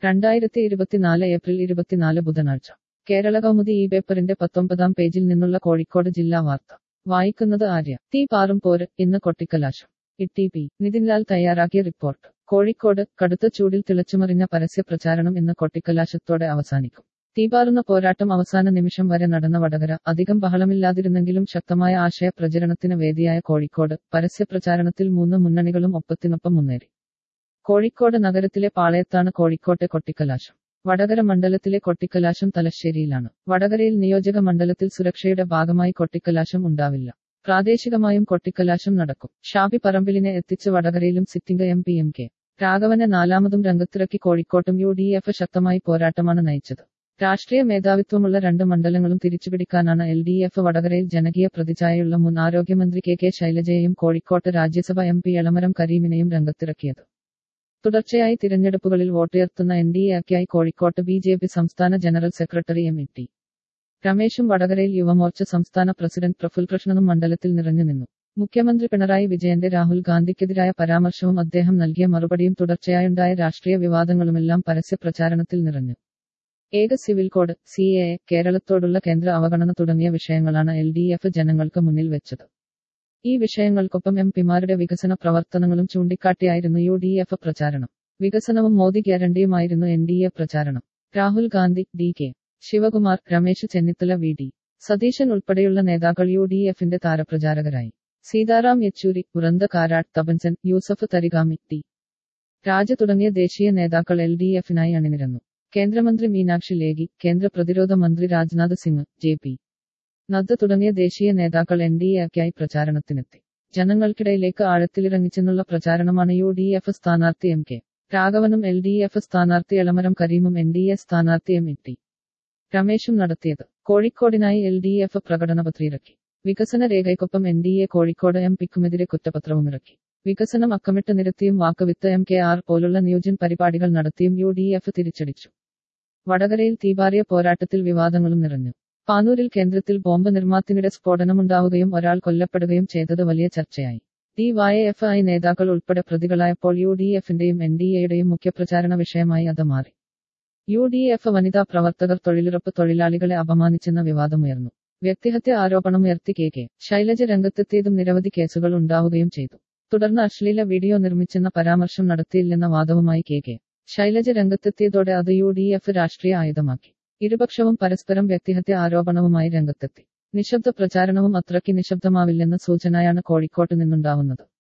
2024 April 24 ബുധനാഴ്ച കേരള കൗമുദി ഈ പേപ്പറിന്റെ 19-ാം പേജിൽ നിന്നുള്ള കോഴിക്കോട് ജില്ലാ വാർത്ത വായിക്കുന്നത് ആര്യ. തീ പാറും പോര്, ഇന്ന് കൊട്ടിക്കലാശം. ഇ.ടി.പി. നിതിൻലാൽ തയ്യാറാക്കിയ റിപ്പോർട്ട്. കോഴിക്കോട് കടുത്ത ചൂടിൽ തിളച്ചുമറിഞ്ഞ പരസ്യ പ്രചാരണം ഇന്ന് കൊട്ടിക്കലാശത്തോടെ അവസാനിക്കും. തീപാറുന്ന പോരാട്ടം അവസാന നിമിഷം വരെ നടന്ന വടകര അധികം ബഹളമില്ലാതിരുന്നെങ്കിലും ശക്തമായ ആശയ പ്രചരണത്തിന് വേദിയായ കോഴിക്കോട് പരസ്യപ്രചാരണത്തിൽ 3 മുന്നണികളും ഒപ്പത്തിനൊപ്പം മുന്നേറി. കോഴിക്കോട് നഗരത്തിലെ പാളയത്താണ് കോഴിക്കോട്ടെ കൊട്ടിക്കലാശം. വടകര മണ്ഡലത്തിലെ കൊട്ടിക്കലാശം തലശ്ശേരിയിലാണ്. വടകരയിൽ നിയോജക മണ്ഡലത്തിൽ സുരക്ഷയുടെ ഭാഗമായി കൊട്ടിക്കലാശം ഉണ്ടാവില്ല. പ്രാദേശികമായും കൊട്ടിക്കലാശം നടക്കും. ഷാബി പറമ്പിലിനെ എത്തിച്ച് വടകരയിലും സിറ്റിംഗ് എം.പി. എം.കെ. രാഘവനെ 4ാമതും രംഗത്തിറക്കി കോഴിക്കോട്ടും യു.ഡി.എഫ് ശക്തമായി പോരാട്ടമാണ് നയിച്ചത്. രാഷ്ട്രീയ മേധാവിത്വമുള്ള 2 മണ്ഡലങ്ങളും തിരിച്ചുപിടിക്കാനാണ് എൽ.ഡി.എഫ് വടകരയിൽ ജനകീയ പ്രതിച്ഛായയുള്ള മുൻ ആരോഗ്യമന്ത്രി കെ ശൈലജയെയും കോഴിക്കോട്ട് രാജ്യസഭ എം.പി. എളമരം കരീമിനെയും രംഗത്തിറക്കിയത്. തുടർച്ചയായി തിരഞ്ഞെടുപ്പുകളിൽ വോട്ടുയർത്തുന്ന എൻ.ഡി.എക്കായി കോഴിക്കോട്ട് ബി.ജെ.പി. സംസ്ഥാന ജനറൽ സെക്രട്ടറി എം.ടി. രമേശും വടകരയിൽ യുവമോർച്ച സംസ്ഥാന പ്രസിഡന്റ് പ്രഫുൽകൃഷ്ണനും മണ്ഡലത്തിൽ നിറഞ്ഞുനിന്നു. മുഖ്യമന്ത്രി പിണറായി വിജയന്റെ രാഹുൽ ഗാന്ധിക്കെതിരായ പരാമർശവും അദ്ദേഹം നൽകിയ മറുപടിയും തുടർച്ചയായുണ്ടായ രാഷ്ട്രീയ വിവാദങ്ങളുമെല്ലാം പരസ്യപ്രചാരണത്തിൽ നിറഞ്ഞു. ഏക സിവിൽ കോഡ്, CAA, കേരളത്തോടുള്ള കേന്ദ്ര അവഗണന തുടങ്ങിയ വിഷയങ്ങളാണ് എൽ.ഡി.എഫ് ജനങ്ങൾക്ക് മുന്നിൽ വെച്ചത്. ഈ വിഷയങ്ങൾക്കൊപ്പം എം.പിമാരുടെ വികസന പ്രവർത്തനങ്ങളും ചൂണ്ടിക്കാട്ടിയായിരുന്നു യു.ഡി.എഫ് പ്രചാരണം. വികസനവും മോദി ഗ്യാരണ്ടിയുമായിരുന്നു എൻ.ഡി.എ പ്രചാരണം. രാഹുൽ ഗാന്ധി, ഡി.കെ. ശിവകുമാർ, രമേശ് ചെന്നിത്തല, വി.ഡി. സതീശൻ ഉൾപ്പെടെയുള്ള നേതാക്കൾ യു.ഡി.എഫിന്റെ താരപ്രചാരകരായി. സീതാറാം യെച്ചൂരി, പുറന്ത കാരാട്ട് തപൻസൻ, യൂസഫ് തരിഗാമി, ടി. രാജ തുടങ്ങിയ ദേശീയ നേതാക്കൾ എൽ.ഡി.എഫിനായി അണിനിരന്നു. കേന്ദ്രമന്ത്രി മീനാക്ഷി ലേഖി, കേന്ദ്ര പ്രതിരോധ മന്ത്രി രാജ്നാഥ് സിംഗ്, ജെ.പി. നദ്ദ തുടങ്ങിയ ദേശീയ നേതാക്കൾ എൻ.ഡി.എക്കായി പ്രചാരണത്തിനെത്തി. ജനങ്ങൾക്കിടയിലേക്ക് ആഴത്തിലിറങ്ങിച്ചെന്നുള്ള പ്രചാരണമാണ് യു.ഡി.എഫ് സ്ഥാനാർത്ഥി എം.കെ. രാഘവനും എൽ.ഡി.എഫ് സ്ഥാനാർത്ഥി എളമരം കരീമും എൻ.ഡി.എ സ്ഥാനാർത്ഥി എം.ടി. രമേശും നടത്തിയത്. കോഴിക്കോടിനായി എൽ.ഡി.എഫ് പ്രകടനപത്രികയിറക്കി. വികസന രേഖയ്ക്കൊപ്പം എൻ.ഡി.എ കോഴിക്കോട് എം.പിക്കുമെതിരെ കുറ്റപത്രവുമിറക്കി. വികസനം അക്കമിട്ട് നിരത്തിയും വാക്കുവിത്ത് എം.കെ.ആർ പോലുള്ള ന്യൂജൻ പരിപാടികൾ നടത്തിയും യു.ഡി.എഫ് തിരിച്ചടിച്ചു. വടകരയിൽ തീപാറിയ പോരാട്ടത്തിൽ വിവാദങ്ങളും നിറഞ്ഞു. പാനൂരിൽ കേന്ദ്രത്തിൽ ബോംബ് നിർമ്മാണത്തിനിടെ സ്ഫോടനമുണ്ടാവുകയും ഒരാൾ കൊല്ലപ്പെടുകയും ചെയ്തത് വലിയ ചർച്ചയായി. DYFI നേതാക്കൾ ഉൾപ്പെടെ പ്രതികളായപ്പോൾ യു.ഡി.എഫിന്റെയും എൻ.ഡി.എയുടെയും മുഖ്യപ്രചാരണ വിഷയമായി അത് മാറി. യു.ഡി.എഫ് വനിതാ പ്രവർത്തകർ തൊഴിലുറപ്പ് തൊഴിലാളികളെ അപമാനിച്ചെന്ന വിവാദമുയർന്നു. വ്യക്തിഹത്യ ആരോപണമുയർത്തി കെ ശൈലജ രംഗത്തെത്തിയതും നിരവധി കേസുകൾ ഉണ്ടാവുകയും ചെയ്തു. തുടർന്ന് അശ്ലീല വീഡിയോ നിർമ്മിച്ചെന്ന പരാമർശം നടത്തിയില്ലെന്ന വാദവുമായി കെ ശൈലജ രംഗത്തെത്തിയതോടെ അത് യു.ഡി.എഫ് രാഷ്ട്രീയ ആയുധമാക്കി. ഇരുപക്ഷവും പരസ്പരം വ്യക്തിഹത്യ ആരോപണവുമായി രംഗത്തെത്തി. നിശബ്ദ പ്രചാരണവും അത്രയ്ക്ക് നിശബ്ദമാവില്ലെന്ന സൂചനയാണ് കോഴിക്കോട്ട് നിന്നുണ്ടാവുന്നത്.